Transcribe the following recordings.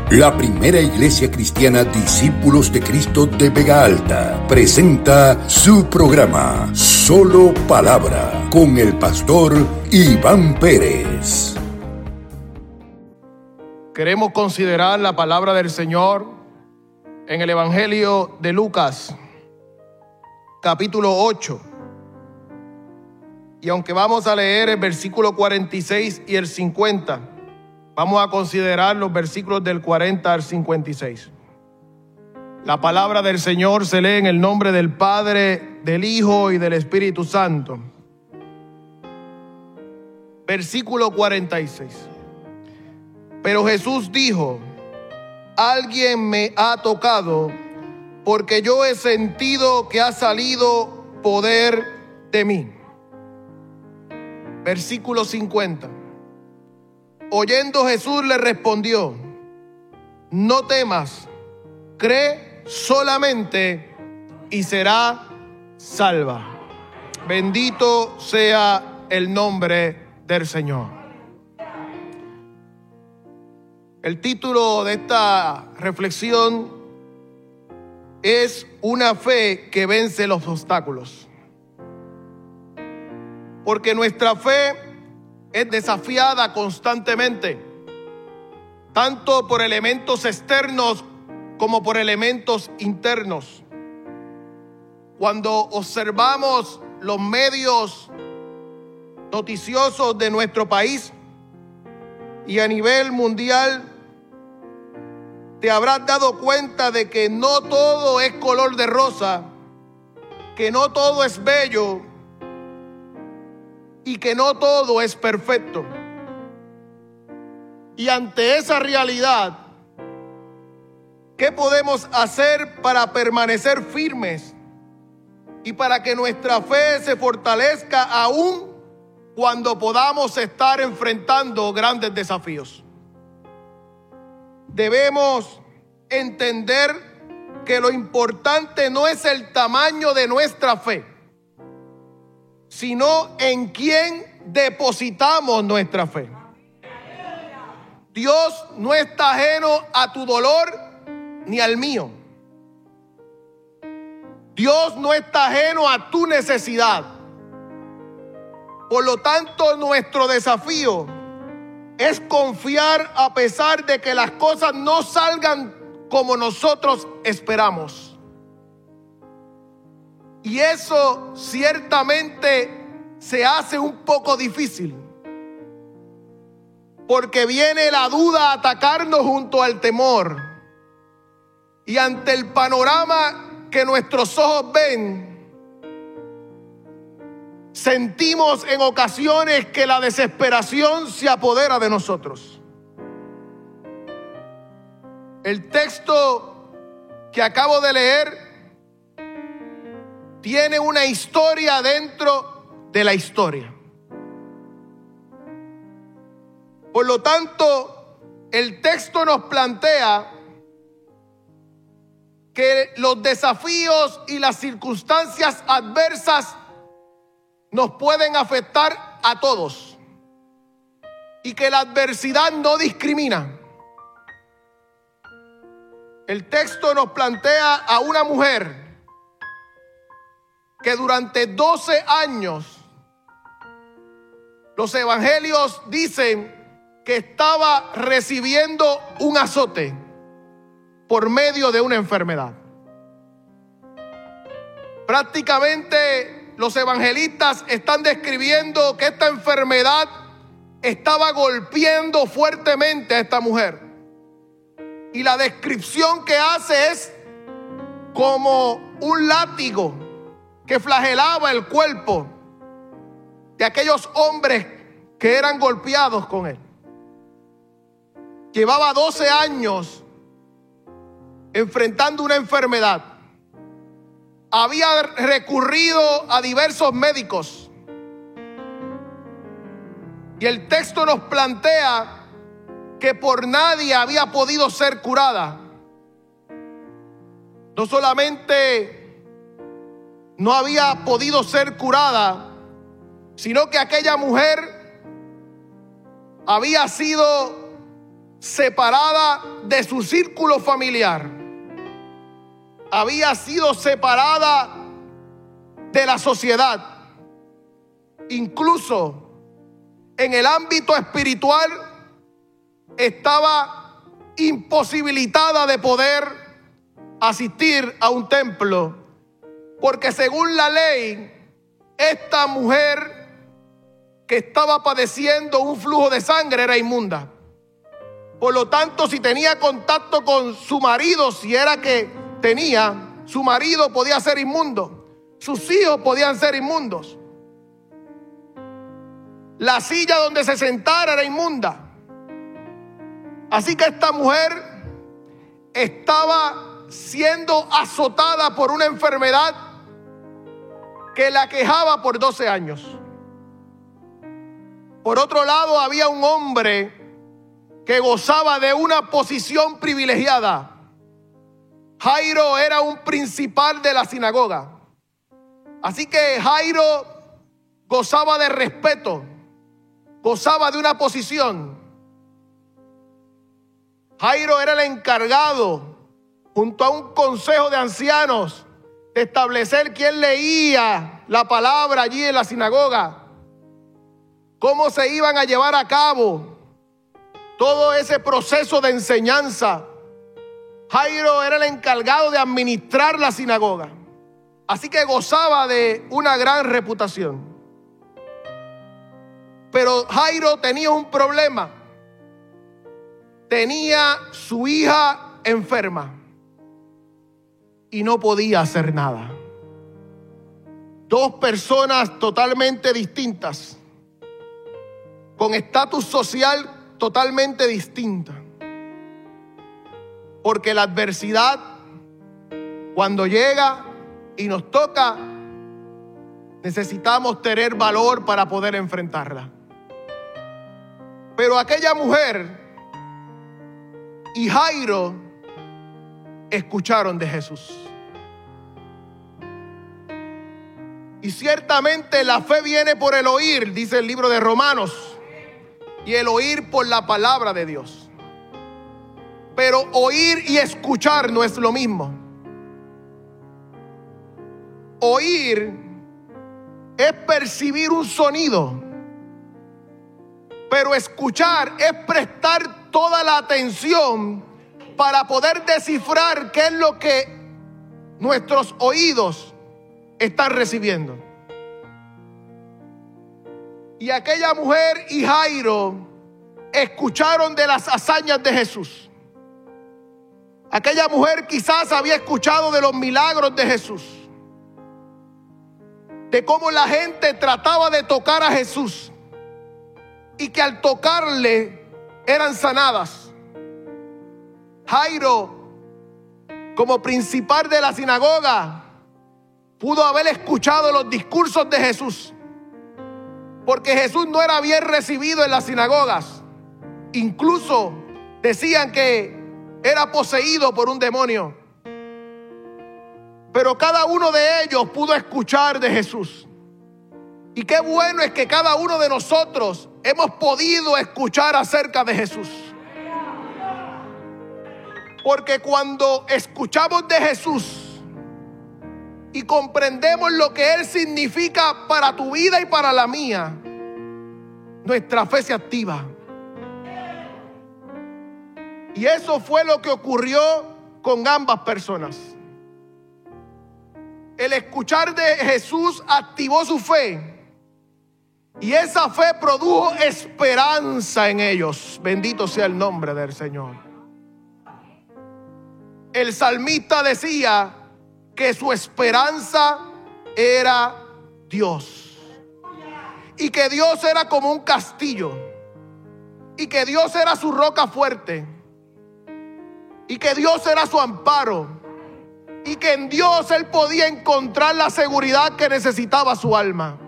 La primera iglesia cristiana Discípulos de Cristo de Vega Alta presenta su programa Solo Palabra con el pastor Iván Pérez. Queremos considerar la palabra del Señor en el Evangelio de Lucas, capítulo 8. Y aunque vamos a leer el versículo 46 y el 50, vamos a considerar los versículos del 40 al 56. La palabra del Señor se lee en el nombre del Padre, del Hijo y del Espíritu Santo. Versículo 46. Pero Jesús dijo: alguien me ha tocado, porque yo he sentido que ha salido poder de mí. Versículo 50. Oyendo Jesús le respondió: no temas, cree solamente y será salva. Bendito sea el nombre del Señor. El título de esta reflexión es Una fe que vence los obstáculos. Porque nuestra fe es desafiada constantemente, tanto por elementos externos como por elementos internos. Cuando observamos los medios noticiosos de nuestro país y a nivel mundial, te habrás dado cuenta de que no todo es color de rosa, que no todo es bello y que no todo es perfecto. Y ante esa realidad, ¿qué podemos hacer para permanecer firmes y para que nuestra fe se fortalezca aún cuando podamos estar enfrentando grandes desafíos? Debemos entender que lo importante no es el tamaño de nuestra fe, sino en quién depositamos nuestra fe. Dios no está ajeno a tu dolor ni al mío. Dios no está ajeno a tu necesidad. Por lo tanto, nuestro desafío es confiar a pesar de que las cosas no salgan como nosotros esperamos. Y eso ciertamente se hace un poco difícil, porque viene la duda a atacarnos junto al temor. Y ante el panorama que nuestros ojos ven, sentimos en ocasiones que la desesperación se apodera de nosotros. El texto que acabo de leer tiene una historia dentro de la historia. Por lo tanto, el texto nos plantea que los desafíos y las circunstancias adversas nos pueden afectar a todos y que la adversidad no discrimina. El texto nos plantea a una mujer que durante 12 años, los evangelios dicen que estaba recibiendo un azote por medio de una enfermedad. Prácticamente los evangelistas están describiendo que esta enfermedad estaba golpeando fuertemente a esta mujer. Y la descripción que hace es como un látigo que flagelaba el cuerpo de aquellos hombres que eran golpeados con él. Llevaba 12 años enfrentando una enfermedad. Había recurrido a diversos médicos. Y el texto nos plantea que por nadie había podido ser curada. No solamente no había podido ser curada, sino que aquella mujer había sido separada de su círculo familiar. Había sido separada de la sociedad. Incluso en el ámbito espiritual estaba imposibilitada de poder asistir a un templo, porque según la ley, esta mujer que estaba padeciendo un flujo de sangre era inmunda. Por lo tanto, si tenía contacto con su marido, si era que tenía, su marido podía ser inmundo, sus hijos podían ser inmundos, la silla donde se sentara era inmunda. Así que esta mujer estaba siendo azotada por una enfermedad que la aquejaba por 12 años. Por otro lado, había un hombre que gozaba de una posición privilegiada. Jairo era un principal de la sinagoga. Así que Jairo gozaba de respeto, gozaba de una posición. Jairo era el encargado, junto a un consejo de ancianos, de establecer quién leía la palabra allí en la sinagoga, cómo se iban a llevar a cabo todo ese proceso de enseñanza. Jairo era el encargado de administrar la sinagoga. Así que gozaba de una gran reputación. Pero Jairo tenía un problema. Tenía su hija enferma y no podía hacer nada. Dos personas totalmente distintas, con estatus social totalmente distinta. Porque la adversidad, cuando llega y nos toca, necesitamos tener valor para poder enfrentarla. Pero aquella mujer y Jairo escucharon de Jesús. Y ciertamente la fe viene por el oír, dice el libro de Romanos, y el oír por la palabra de Dios. Pero oír y escuchar no es lo mismo. Oír es percibir un sonido, pero escuchar es prestar toda la atención para poder descifrar qué es lo que nuestros oídos están recibiendo. Y aquella mujer y Jairo escucharon de las hazañas de Jesús. Aquella mujer quizás había escuchado de los milagros de Jesús, de cómo la gente trataba de tocar a Jesús y que al tocarle eran sanadas. Jairo, como principal de la sinagoga, pudo haber escuchado los discursos de Jesús, porque Jesús no era bien recibido en las sinagogas. Incluso decían que era poseído por un demonio. Pero cada uno de ellos pudo escuchar de Jesús. Y qué bueno es que cada uno de nosotros hemos podido escuchar acerca de Jesús. Porque cuando escuchamos de Jesús y comprendemos lo que Él significa para tu vida y para la mía, nuestra fe se activa. Y eso fue lo que ocurrió con ambas personas. El escuchar de Jesús activó su fe. Y esa fe produjo esperanza en ellos. Bendito sea el nombre del Señor. El salmista decía que su esperanza era Dios. Y que Dios era como un castillo. Y que Dios era su roca fuerte. Y que Dios era su amparo. Y que en Dios él podía encontrar la seguridad que necesitaba su alma.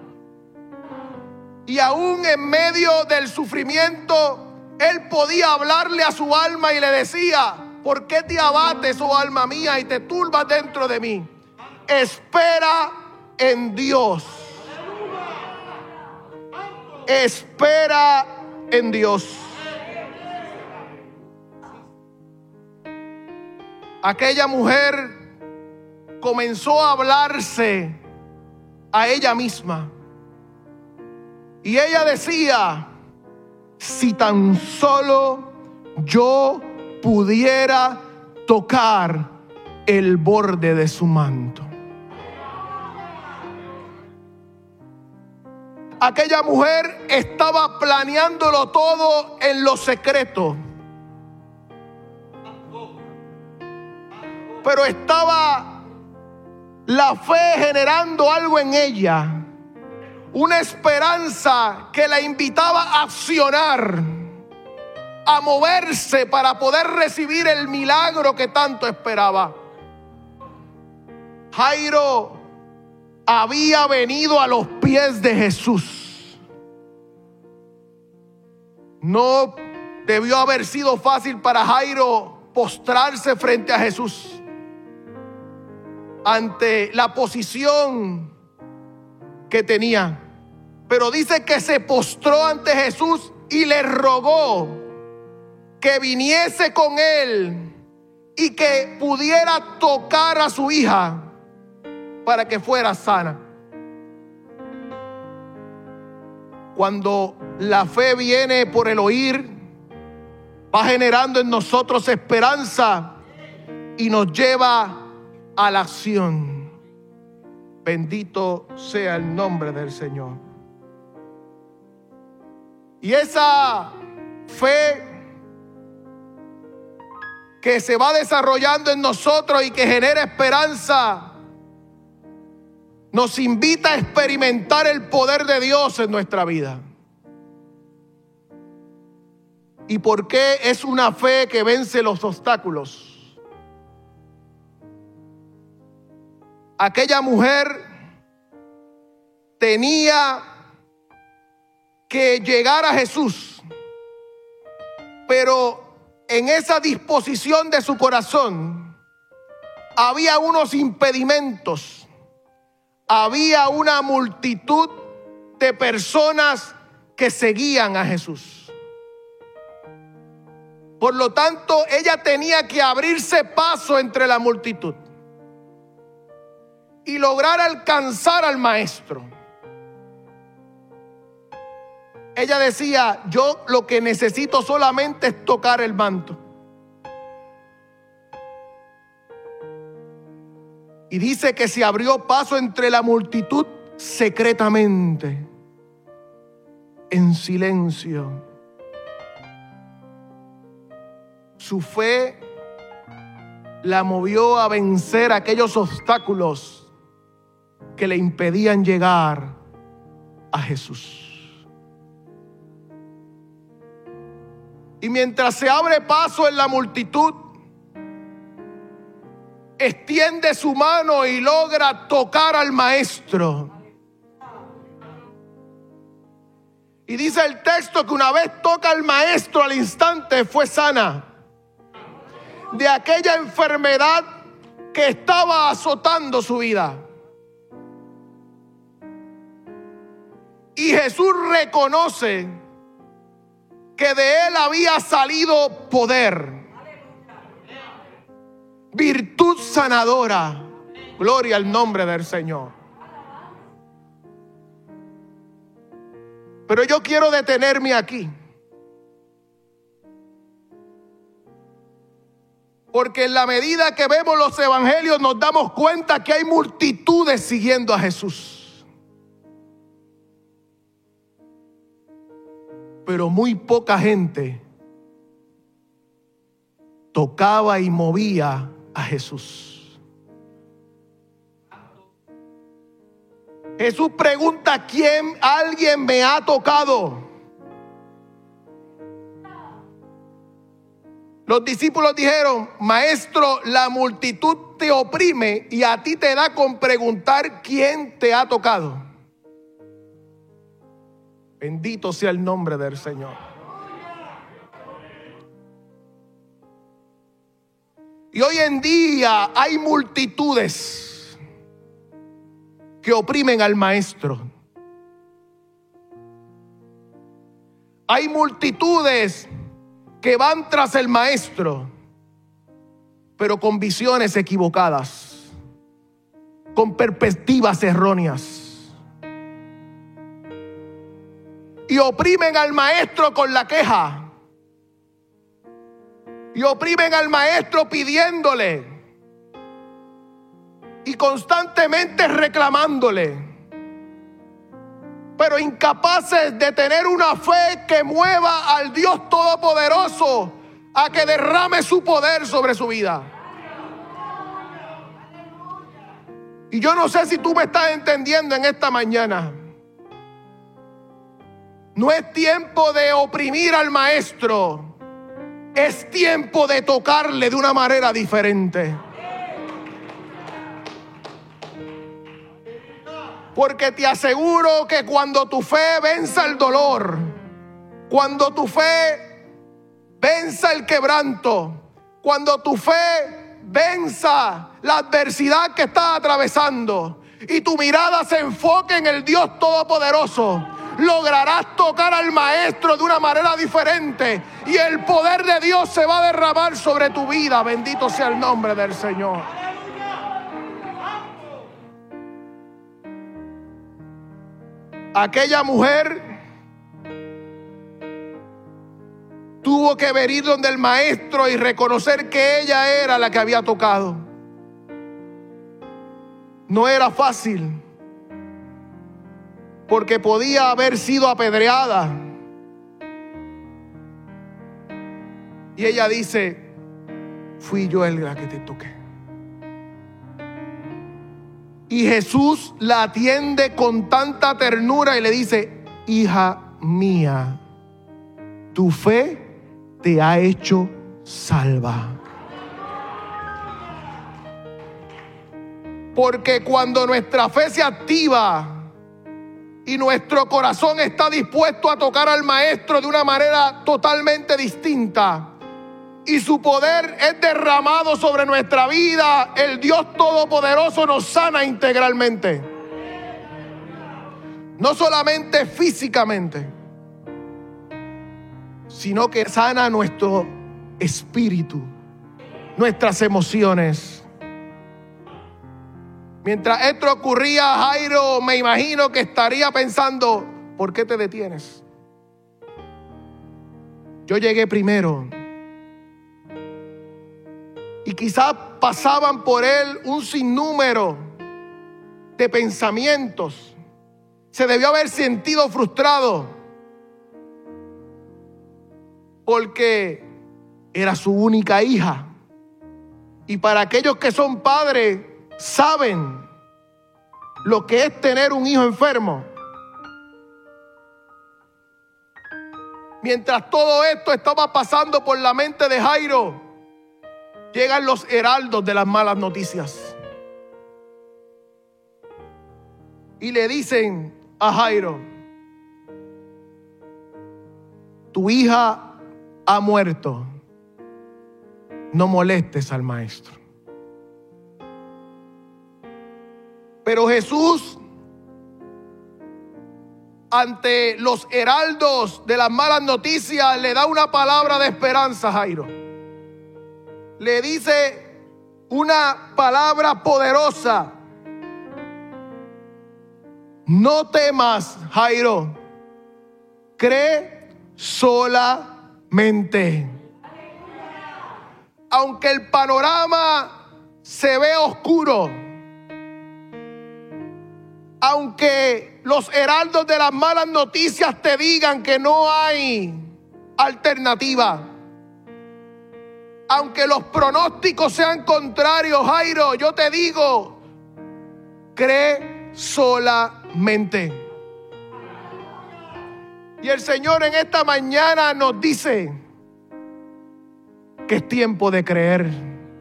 Y aún en medio del sufrimiento, él podía hablarle a su alma y le decía: ¿por qué te abates, oh alma mía, y te turbas dentro de mí? Espera en Dios. Espera en Dios. aquella mujer comenzó a hablarse a ella misma. Y ella decía: si tan solo yo pudiera tocar el borde de su manto. Aquella mujer estaba planeándolo todo en lo secreto, pero estaba la fe generando algo en ella, una esperanza que la invitaba a accionar, a moverse para poder recibir el milagro que tanto esperaba. Jairo había venido a los pies de Jesús. No debió haber sido fácil para Jairo postrarse frente a Jesús ante la posición que tenía. Pero dice que se postró ante Jesús y le rogó que viniese con él y que pudiera tocar a su hija para que fuera sana. Cuando la fe viene por el oír, va generando en nosotros esperanza y nos lleva a la acción. Bendito sea el nombre del Señor. Y esa fe que se va desarrollando en nosotros y que genera esperanza, nos invita a experimentar el poder de Dios en nuestra vida. ¿Y por qué es una fe que vence los obstáculos? Aquella mujer tenía que llegar a Jesús, pero en esa disposición de su corazón había unos impedimentos. Había una multitud de personas que seguían a Jesús. Por lo tanto, ella tenía que abrirse paso entre la multitud y lograr alcanzar al maestro. Ella decía: yo lo que necesito solamente es tocar el manto. Y dice que se abrió paso entre la multitud secretamente, en silencio. Su fe la movió a vencer aquellos obstáculos que le impedían llegar a Jesús. Y mientras se abre paso en la multitud, extiende su mano y logra tocar al maestro. Y dice el texto que una vez toca al maestro, al instante fue sana de aquella enfermedad que estaba azotando su vida. Y Jesús reconoce que de él había salido poder, virtud sanadora. Gloria al nombre del Señor. Pero yo quiero detenerme aquí, porque en la medida que vemos los evangelios nos damos cuenta que hay multitudes siguiendo a Jesús, pero muy poca gente tocaba y movía a Jesús. Jesús pregunta: ¿quién? ¿Alguien me ha tocado? Los discípulos dijeron: maestro, la multitud te oprime y a ti te da con preguntar quién te ha tocado. Bendito sea el nombre del Señor. Y hoy en día hay multitudes que oprimen al maestro. Hay multitudes que van tras el maestro, pero con visiones equivocadas, con perspectivas erróneas. Y oprimen al maestro con la queja. Y oprimen al maestro pidiéndole y constantemente reclamándole, pero incapaces de tener una fe que mueva al Dios Todopoderoso a que derrame su poder sobre su vida. Y yo no sé si tú me estás entendiendo en esta mañana. No es tiempo de oprimir al maestro. Es tiempo de tocarle de una manera diferente. Porque te aseguro que cuando tu fe venza el dolor, cuando tu fe venza el quebranto, cuando tu fe venza la adversidad que estás atravesando y tu mirada se enfoque en el Dios Todopoderoso, lograrás tocar al maestro de una manera diferente y el poder de Dios se va a derramar sobre tu vida. Bendito sea el nombre del Señor. Aquella mujer tuvo que venir donde el maestro y reconocer que ella era la que había tocado. No era fácil, porque podía haber sido apedreada. Y ella dice: fui yo la que te toqué. Y Jesús la atiende con tanta ternura y le dice: hija mía, tu fe te ha hecho salva. Porque cuando nuestra fe se activa y nuestro corazón está dispuesto a tocar al maestro de una manera totalmente distinta y su poder es derramado sobre nuestra vida, el Dios Todopoderoso nos sana integralmente. No solamente físicamente, sino que sana nuestro espíritu, nuestras emociones. Mientras esto ocurría, Jairo, me imagino que estaría pensando: ¿por qué te detienes? Yo llegué primero. Y quizás pasaban por él un sinnúmero de pensamientos. Se debió haber sentido frustrado, porque era su única hija. Y para aquellos que son padres, saben lo que es tener un hijo enfermo. Mientras todo esto estaba pasando por la mente de Jairo, llegan los heraldos de las malas noticias y le dicen a Jairo: tu hija ha muerto, no molestes al maestro. Pero Jesús, ante los heraldos de las malas noticias, le da una palabra de esperanza a Jairo. Le dice una palabra poderosa: no temas, Jairo, cree solamente. Aunque el panorama se ve oscuro, aunque los heraldos de las malas noticias te digan que no hay alternativa, aunque los pronósticos sean contrarios, Jairo, yo te digo: cree solamente. Y el Señor en esta mañana nos dice que es tiempo de creer,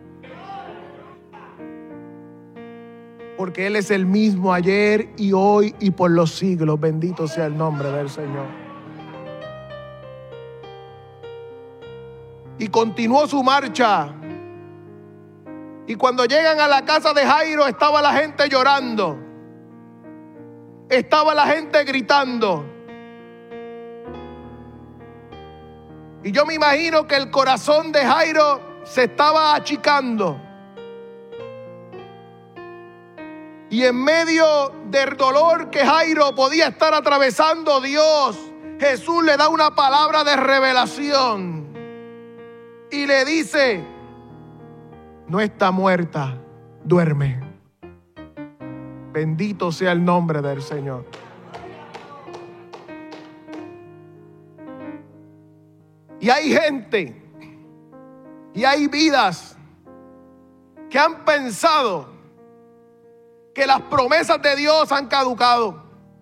porque Él es el mismo ayer y hoy y por los siglos. Bendito sea el nombre del Señor. Y continuó su marcha. Y cuando llegan a la casa de Jairo, estaba la gente llorando, estaba la gente gritando. Y yo me imagino que el corazón de Jairo se estaba achicando. Y en medio del dolor que Jairo podía estar atravesando, Jesús le da una palabra de revelación. Y le dice: no está muerta, duerme. Bendito sea el nombre del Señor. Y hay gente y hay vidas que han pensado que las promesas de Dios han caducado.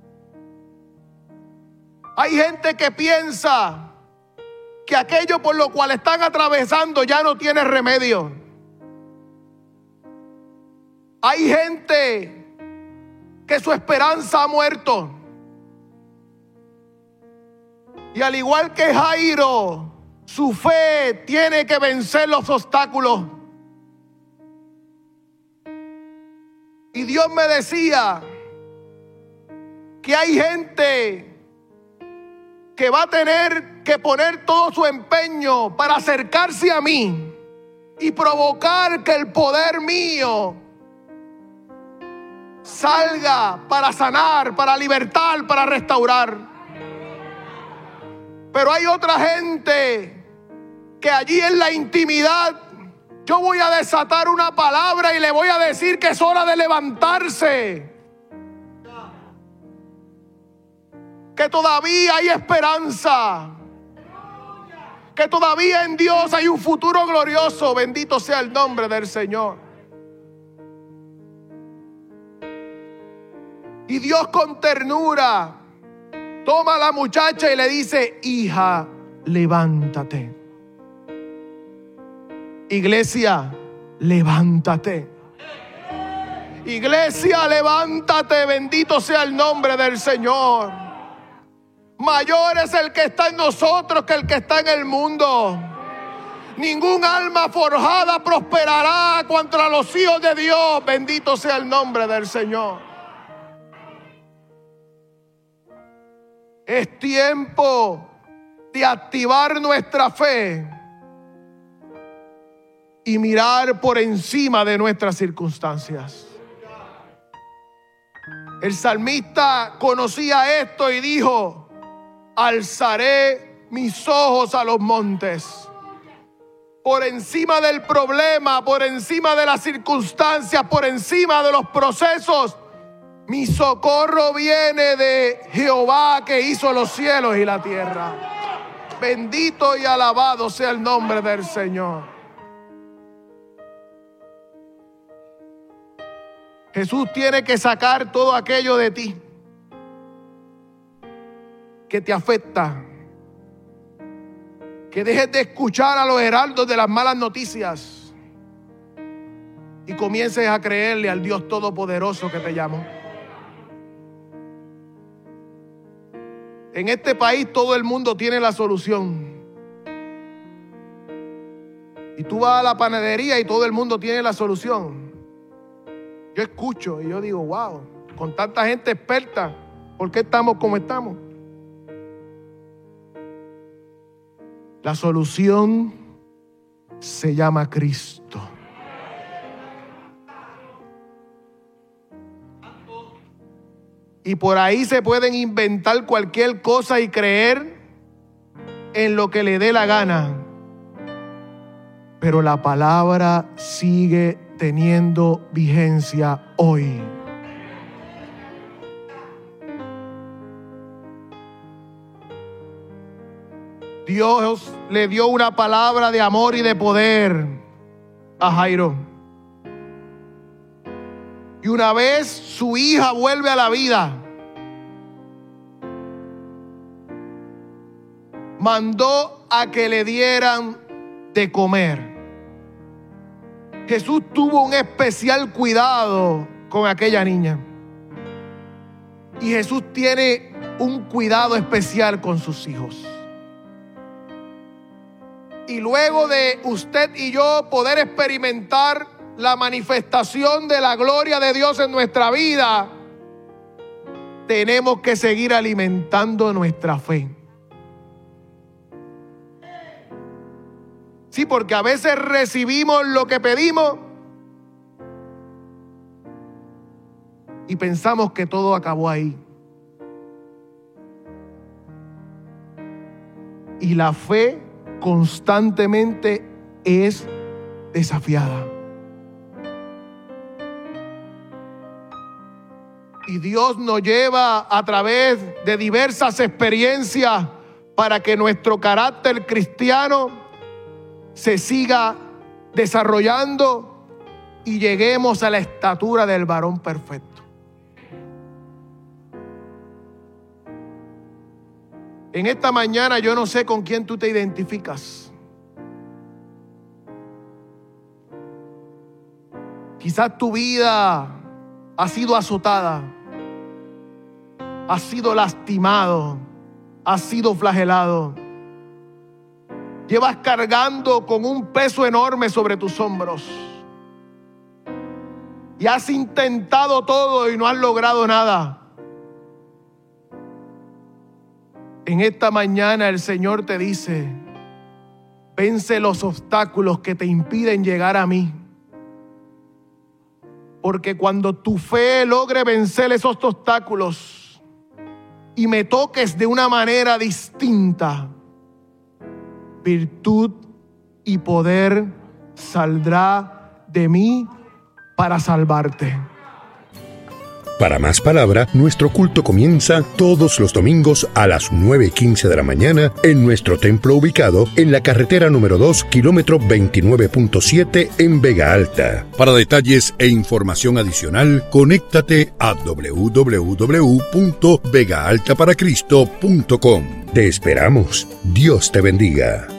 Hay gente que piensa que aquello por lo cual están atravesando ya no tiene remedio. Hay gente que su esperanza ha muerto. Y al igual que Jairo, su fe tiene que vencer los obstáculos. Y Dios me decía que hay gente que va a tener que poner todo su empeño para acercarse a mí y provocar que el poder mío salga para sanar, para libertar, para restaurar. Pero hay otra gente que allí en la intimidad yo voy a desatar una palabra y le voy a decir que es hora de levantarse. Que todavía hay esperanza. Que todavía en Dios hay un futuro glorioso. Bendito sea el nombre del Señor. Y Dios con ternura toma a la muchacha y le dice: hija, levántate. Iglesia, levántate. Iglesia, levántate. Bendito sea el nombre del Señor. Mayor es el que está en nosotros que el que está en el mundo. Ningún alma forjada prosperará contra los hijos de Dios. Bendito sea el nombre del Señor. Es tiempo de activar nuestra fe y mirar por encima de nuestras circunstancias. El salmista conocía esto y dijo: alzaré mis ojos a los montes. Por encima del problema, por encima de las circunstancias, por encima de los procesos, mi socorro viene de Jehová, que hizo los cielos y la tierra. Bendito y alabado sea el nombre del Señor. Jesús tiene que sacar todo aquello de ti que te afecta. Que dejes de escuchar a los heraldos de las malas noticias y comiences a creerle al Dios Todopoderoso que te llamó. En este país todo el mundo tiene la solución. Y tú vas a la panadería y todo el mundo tiene la solución. Yo escucho y yo digo: wow, con tanta gente experta, ¿por qué estamos como estamos? La solución se llama Cristo. Y por ahí se pueden inventar cualquier cosa y creer en lo que le dé la gana. Pero la palabra sigue teniendo vigencia hoy. Dios le dio una palabra de amor y de poder a Jairo. Y una vez su hija vuelve a la vida, mandó a que le dieran de comer. Jesús tuvo un especial cuidado con aquella niña. Y Jesús tiene un cuidado especial con sus hijos. Y luego de usted y yo poder experimentar la manifestación de la gloria de Dios en nuestra vida, tenemos que seguir alimentando nuestra fe. Sí, porque a veces recibimos lo que pedimos y pensamos que todo acabó ahí. Y la fe constantemente es desafiada. Y Dios nos lleva a través de diversas experiencias para que nuestro carácter cristiano se siga desarrollando y lleguemos a la estatura del varón perfecto. En esta mañana yo no sé con quién tú te identificas. Quizás tu vida ha sido azotada, ha sido lastimado, ha sido flagelado. Llevas cargando con un peso enorme sobre tus hombros. Y has intentado todo y no has logrado nada. En esta mañana el Señor te dice: vence los obstáculos que te impiden llegar a mí. Porque cuando tu fe logre vencer esos obstáculos y me toques de una manera distinta, virtud y poder saldrá de mí para salvarte. Para más palabra, nuestro culto comienza todos los domingos a las 9:15 de la mañana en nuestro templo ubicado en la carretera número 2, kilómetro 29.7 en Vega Alta. Para detalles e información adicional, conéctate a www.vegaaltaparacristo.com. Te esperamos. Dios te bendiga.